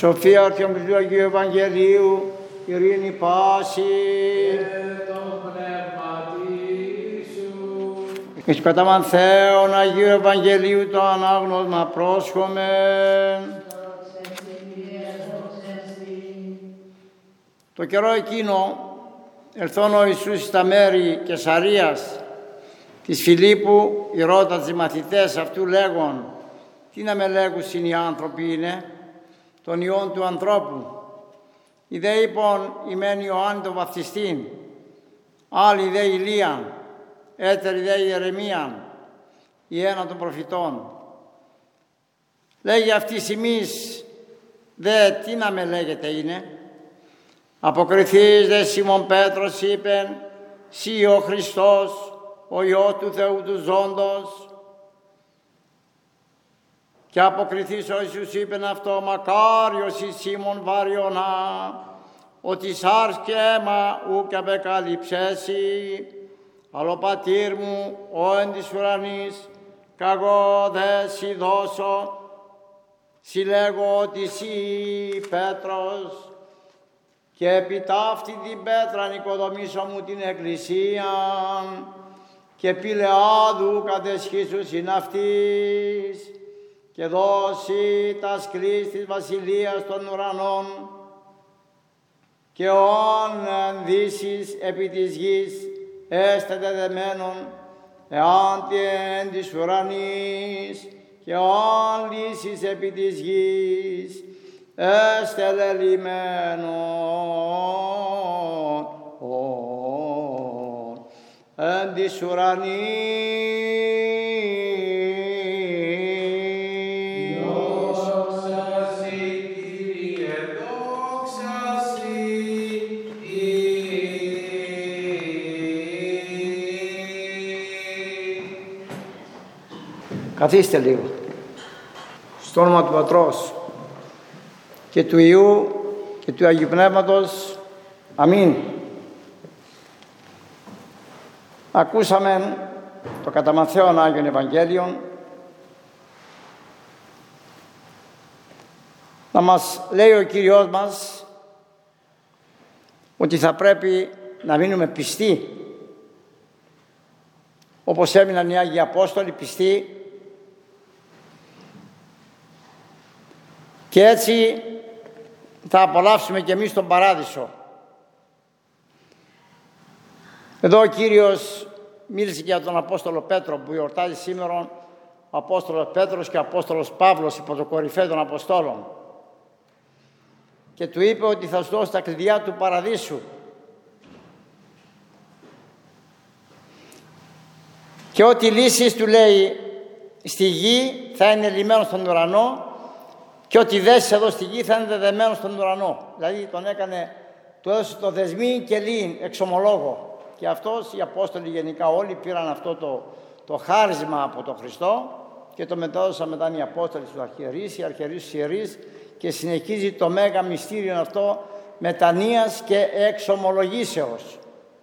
Σοφία Αρχιόγκριτου του Αγίου Ευαγγελίου, ειρήνη πάση. Εις κατάμαν Θεόν Αγίου Ευαγγελίου το ανάγνωσμα πρόσχομεν. Το καιρό εκείνο ελθόν ο Ιησούς στα μέρη Κεσαρίας της Φιλίππου, οι ρώτας οι μαθητές αυτού λέγον, τι να με λέγουσιν οι άνθρωποι είναι, των Υιών του ανθρώπου. Οι δε είπον ημέν Ιωάννη τον βαπτιστήν, άλλοι δε Ηλίαν, έτεροι δε Ιερεμίαν, ή έναν των προφητών. Λέγει αυτής ημείς, δε τι να με λέγεται είναι. Αποκριθείς δε Σίμων Πέτρος είπεν, σύ ο Χριστός, ο Υιός του Θεού του ζώντος. Και αποκριθείς ο Ιησούς είπεν αυτό, μακάριος εις Σίμων Βαριωνά, ότι σάρς και αίμα ουκ απεκαλύψεσι, αλλά ο πατήρ μου, ο εν της ουρανής, καγώ δε σοι δώσω, σοι λέγω ότι σοι Πέτρος, και επί ταύτη την πέτραν οικοδομήσω μου την εκκλησίαν, και πηλεάδου κατεσχίσουσιν αυτής, και δώσει τα σκλής της βασιλείας των ουρανών, και όν ενδύσεις επί της γης έστε δεδεμένων, εάν τι εν της ουρανής, και όν λύσεις επί της γης έστε λελειμμένων, εν της ουρανής. Καθίστε λίγο. Στο όνομα του Πατρός και του Υιού και του Αγίου Πνεύματος. Αμήν. Ακούσαμε το κατά Ματθαίον Άγιον Ευαγγέλιον να μας λέει ο Κύριος μας ότι θα πρέπει να μείνουμε πιστοί, όπως έμειναν οι Άγιοι Απόστολοι πιστοί, και έτσι θα απολαύσουμε και εμείς τον Παράδεισο. Εδώ ο Κύριος μίλησε για τον Απόστολο Πέτρο που γιορτάζει σήμερα, ο Απόστολος Πέτρος και ο Απόστολος Παύλος, υπό το κορυφαίο των Αποστόλων. Και του είπε ότι θα σου δώσει τα κλειδιά του Παραδείσου. Και ό,τι λύσεις, του λέει, στη γη θα είναι λυμμένο στον ουρανό, και ό,τι δέσεις εδώ στη γη θα είναι δεδεμένο στον ουρανό. Δηλαδή του έδωσε το δεσμοί και λύν, εξομολόγο. Και αυτός, οι Απόστολοι γενικά όλοι πήραν αυτό το χάρισμα από τον Χριστό και το μετέδωσαν μετά οι Απόστολοι στους αρχιερείς, οι αρχιερείς στους ιερείς, και συνεχίζει το μέγα μυστήριο αυτό μετανοίας και εξομολογήσεως.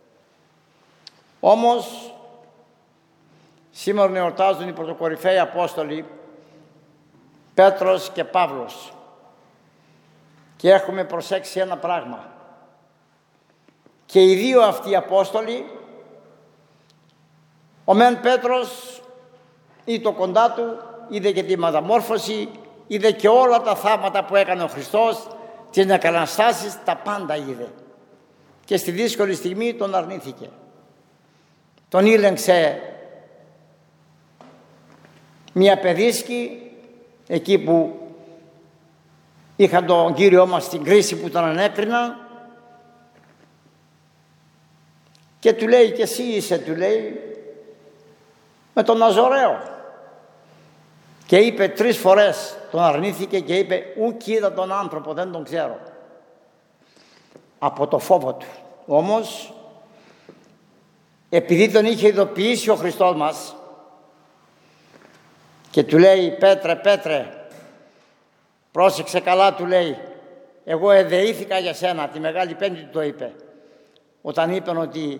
Όμως, σήμερα εορτάζουν οι πρωτοκορυφαίοι Απόστολοι Πέτρος και Παύλος, και έχουμε προσέξει ένα πράγμα. Και οι δύο αυτοί οι Απόστολοι, ο μεν Πέτρος είδε το κοντά του, είδε και τη μεταμόρφωση, είδε και όλα τα θαύματα που έκανε ο Χριστός, τις ανακαταστάσεις, τα πάντα είδε. Και στη δύσκολη στιγμή τον αρνήθηκε. Τον ήλεγξε μια παιδίσκη, εκεί που είχαν τον Κύριό μας στην κρίση που τον ανέκριναν, και του λέει, και εσύ είσαι, του λέει, με τον Ναζωραίο. Και είπε 3 φορές, τον αρνήθηκε και είπε, ουκ είδα τον άνθρωπο, δεν τον ξέρω. Από το φόβο του. Όμως, επειδή τον είχε ειδοποιήσει ο Χριστός μας και του λέει, Πέτρε, Πέτρε, πρόσεξε καλά, του λέει, εγώ εδεήθηκα για σένα, τη Μεγάλη Πέμπτη το είπε. Όταν είπαν ότι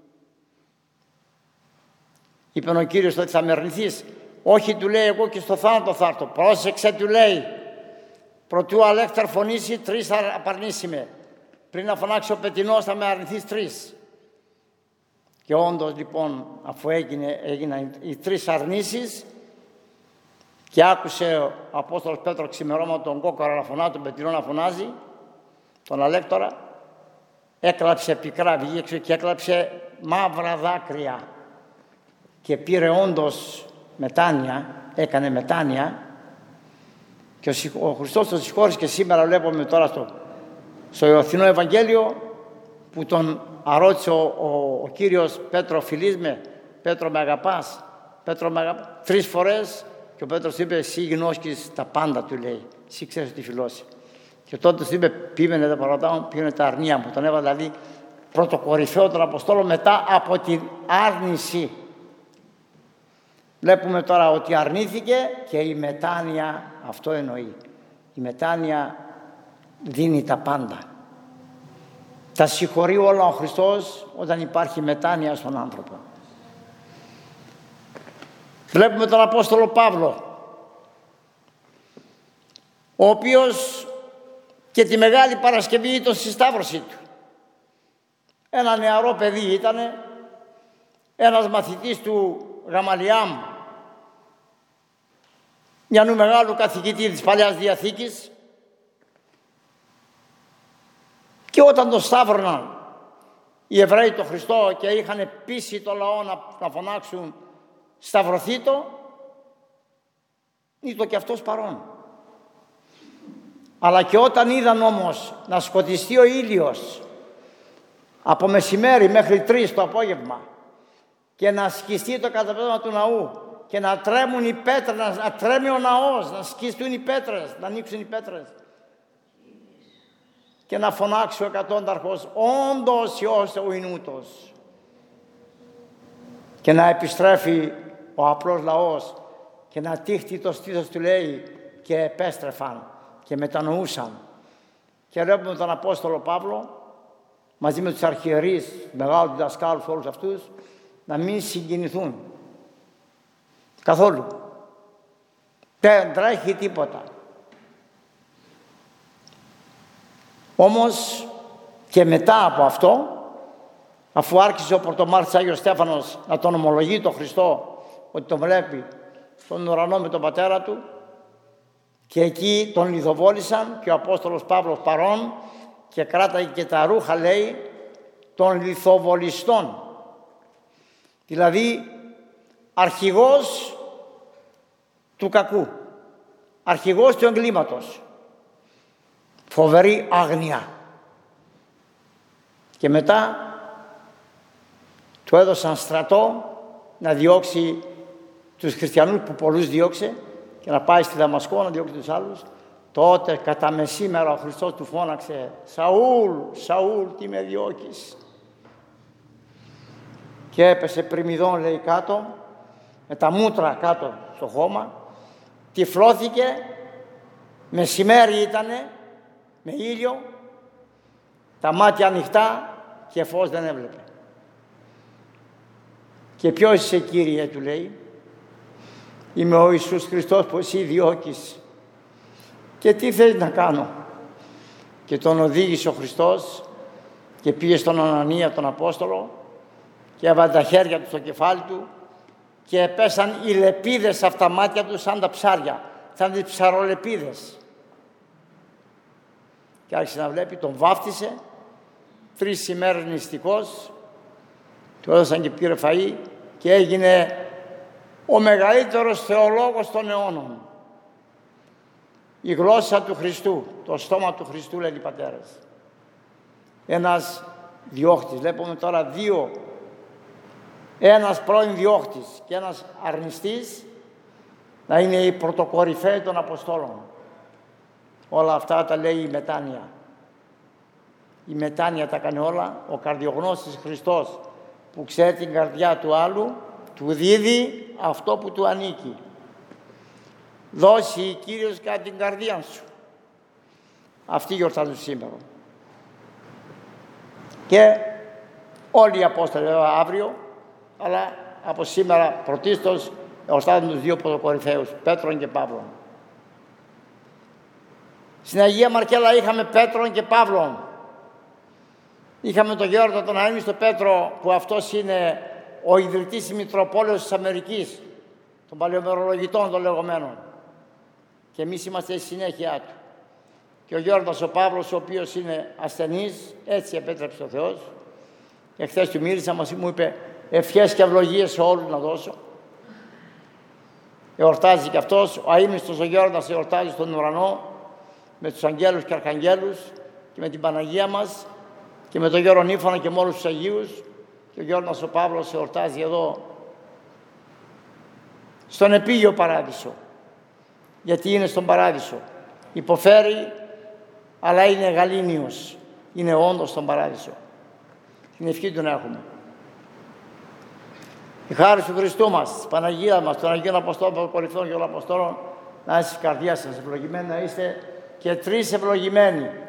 είπε ο Κύριος ότι θα με αρνηθείς, όχι, του λέει, εγώ και στο θάνατο θα έρθω. Πρόσεξε, του λέει, Προτού Αλέκταρ φωνήσει, 3 θα απαρνήσει. Πριν να φωνάξει ο Πετεινός θα με αρνηθείς 3. Και όντως λοιπόν, αφού έγιναν οι 3 αρνήσεις και άκουσε ο Απόστολος Πέτρος ξημερώμα τον Κόκορα να φωνάζει, τον Πετεινό να φωνάζει, τον Αλέκτορα, έκλαψε πικρά, βγήκε και έκλαψε μαύρα δάκρυα και πήρε όντως μετάνοια, έκανε μετάνοια και ο Χριστός τον συγχώρησε. Και σήμερα βλέπουμε τώρα στο Ιωθινό Ευαγγέλιο που τον αρώτησε ο Κύριος: Πέτρο, φιλείς με? Πέτρο, με αγαπάς? Πέτρο, με αγαπάς? 3 φορές. Και ο Πέτρος είπε: εσύ γνώσκεις τα πάντα, του λέει, εσύ ξέρεις τι φιλώσει. Και τότε του είπε: πήγαινε τα παρατάω, πήγαινε τα αρνία μου. Τον έβαλε δηλαδή πρωτοκορυφαίο των Αποστόλων μετά από την άρνηση. Βλέπουμε τώρα ότι αρνήθηκε και η μετάνοια αυτό εννοεί. Η μετάνοια δίνει τα πάντα. Τα συγχωρεί όλα ο Χριστός όταν υπάρχει μετάνοια στον άνθρωπο. Βλέπουμε τον Απόστολο Παύλο, ο οποίος και τη Μεγάλη Παρασκευή ήταν στη σταύρωσή του. Ένα νεαρό παιδί ήτανε, ένας μαθητής του Γαμαλιάμ, μιανού μεγάλου καθηγητή της Παλαιάς Διαθήκης, και όταν τον σταύρωναν οι Εβραίοι τον Χριστό και είχαν πείσει το λαό να φωνάξουν σταυρωθήτο, ήταν και αυτός παρόν. Αλλά και όταν είδαν όμως να σκοτιστεί ο ήλιος από μεσημέρι μέχρι 3 το απόγευμα και να σκιστεί το καταπέτασμα του ναού και να τρέμουν οι πέτρες, να τρέμει ο ναός, να σκιστούν οι πέτρες, να ανοίξουν οι πέτρες και να φωνάξει ο εκατόνταρχος: όντως Υιός ο Ινούτος, και να επιστρέφει ο απλός λαός και να τύχτει το στήθος του, λέει, και επέστρεφαν και μετανοούσαν. Και βλέπουμε τον Απόστολο Παύλο μαζί με τους αρχιερείς, μεγάλους δασκάλους, όλους αυτούς, να μην συγκινηθούν καθόλου. Δεν τρέχει τίποτα. Όμως και μετά από αυτό, αφού άρχισε ο πρωτομάρτης Άγιος Στέφανος να τον ομολογεί τον Χριστό ότι τον βλέπει στον ουρανό με τον πατέρα του, και εκεί τον λιθοβόλησαν και ο Απόστολος Παύλος παρών και κράταγε και τα ρούχα, λέει, των λιθοβολιστών. Δηλαδή αρχηγός του κακού, αρχηγός του εγκλήματος. Φοβερή άγνοια. Και μετά του έδωσαν στρατό να διώξει τους χριστιανούς που πολλούς διώξε και να πάει στη Δαμασκό να διώξει τους άλλους. Τότε κατά μεσήμερα ο Χριστός του φώναξε: Σαούλ, Σαούλ, τι με διώκεις? Και έπεσε πρημηδόν, λέει, κάτω, με τα μούτρα κάτω στο χώμα, τυφλώθηκε, μεσημέρι ήτανε, με ήλιο, τα μάτια ανοιχτά και φως δεν έβλεπε. Και ποιος είσαι, Κύριε? Του λέει. Είμαι ο Ιησούς Χριστός που εσύ διώκεις. Και τι θες να κάνω? Και τον οδήγησε ο Χριστός και πήγε στον Ανανία τον Απόστολο και έβαλε τα χέρια του στο κεφάλι του και πέσαν οι λεπίδες από τα μάτια του σαν τα ψάρια, σαν τις ψαρολεπίδες. Και άρχισε να βλέπει, τον βάφτισε, 3 ημέρες νηστικός, του έδωσαν και πήρε φαΐ και έγινε ο μεγαλύτερος θεολόγος των αιώνων. Η γλώσσα του Χριστού, το στόμα του Χριστού, λένε οι πατέρες. Ένας διώχτης, βλέπουμε τώρα 2, ένας πρώην διώχτης και ένας αρνηστής, να είναι οι πρωτοκορυφαίοι των Αποστόλων. Όλα αυτά τα λέει η μετάνοια. Η μετάνοια τα κάνει όλα. Ο καρδιογνώστης Χριστός που ξέρει την καρδιά του άλλου, του δίδει αυτό που του ανήκει. Δώσει Κύριος κατά την καρδιά σου. Αυτή γιορτάζουν σήμερα. Και όλοι οι Απόστολοι αύριο, αλλά από σήμερα πρωτίστως εορτάζουν τους 2 πρωτοκορυφαίους, Πέτρον και Παύλον. Στην Αγία Μαρκέλα είχαμε Πέτρον και Παύλον. Είχαμε τον Γέροντα τον αείμνηστο Πέτρο, που αυτός είναι ο ιδρυτής της Μητροπόλεως της Αμερικής, των παλαιομερολογητών των λεγόμενων. Και εμείς είμαστε στη συνέχεια του. Και ο Γέροντας ο Παύλος, ο οποίος είναι ασθενής, έτσι επέτρεψε ο Θεός. Εχθές του μίλησα, μου είπε ευχές και ευλογίες σε όλους να δώσω. Εορτάζει και αυτός, ο αείμνηστος ο Γέροντας εορτάζει στον ουρανό με τους αγγέλους και αρχαγγέλους και με την Παναγία μας και με τον Γέρον Ήφανα και με όλους τους Αγίους. Και ο Γέροντας ο Παύλος εορτάζει εδώ στον επίγειο παράδεισο. Γιατί είναι στον παράδεισο. Υποφέρει, αλλά είναι γαλήνιος. Είναι όντως στον παράδεισο. Την ευχή του να έχουμε. Η χάρη του Χριστού μας, της Παναγίας μας, των Αγίων Αποστόλων, των Κορυφαίων και των Αποστόλων, να είστε στην καρδιά σας ευλογημένοι, να είστε και τρεις ευλογημένοι.